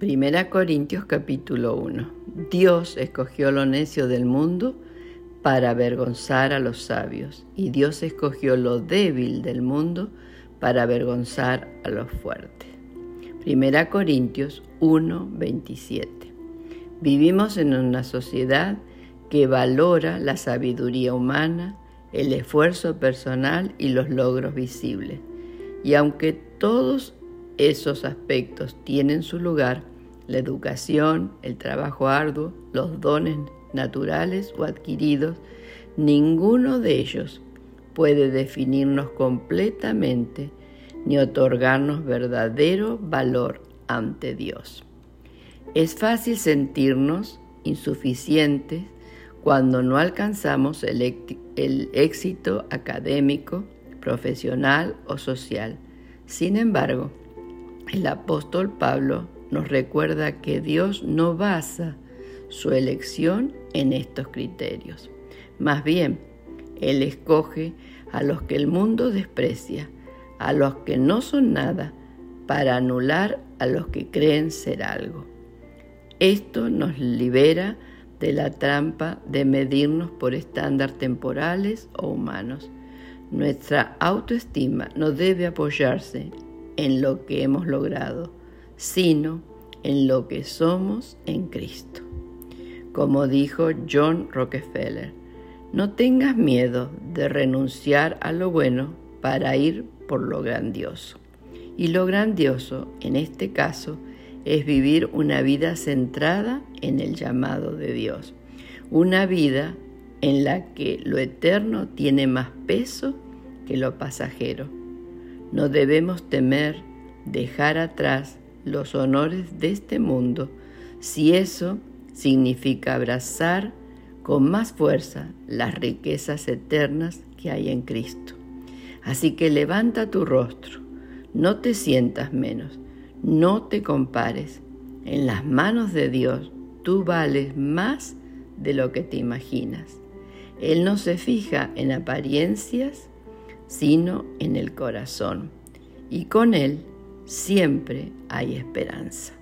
Primera Corintios capítulo 1. Dios escogió lo necio del mundo para avergonzar a los sabios, y Dios escogió lo débil del mundo para avergonzar a los fuertes. Primera Corintios 1:27. Vivimos en una sociedad que valora la sabiduría humana, el esfuerzo personal y los logros visibles. Y aunque todos esos aspectos tienen su lugar, la educación, el trabajo arduo, los dones naturales o adquiridos, ninguno de ellos puede definirnos completamente ni otorgarnos verdadero valor ante Dios. Es fácil sentirnos insuficientes cuando no alcanzamos el éxito académico, profesional o social. Sin embargo, el apóstol Pablo nos recuerda que Dios no basa su elección en estos criterios. Más bien, Él escoge a los que el mundo desprecia, a los que no son nada, para anular a los que creen ser algo. Esto nos libera de la trampa de medirnos por estándares temporales o humanos. Nuestra autoestima no debe apoyarse en lo que hemos logrado, sino en lo que somos en Cristo. Como dijo John Rockefeller, no tengas miedo de renunciar a lo bueno para ir por lo grandioso. Y lo grandioso, en este caso, es vivir una vida centrada en el llamado de Dios. Una vida en la que lo eterno tiene más peso que lo pasajero. No debemos temer dejar atrás los honores de este mundo si eso significa abrazar con más fuerza las riquezas eternas que hay en Cristo. Así que levanta tu rostro, no te sientas menos, no te compares. En las manos de Dios tú vales más de lo que te imaginas. Él no se fija en apariencias, sino en el corazón. Y con Él siempre hay esperanza.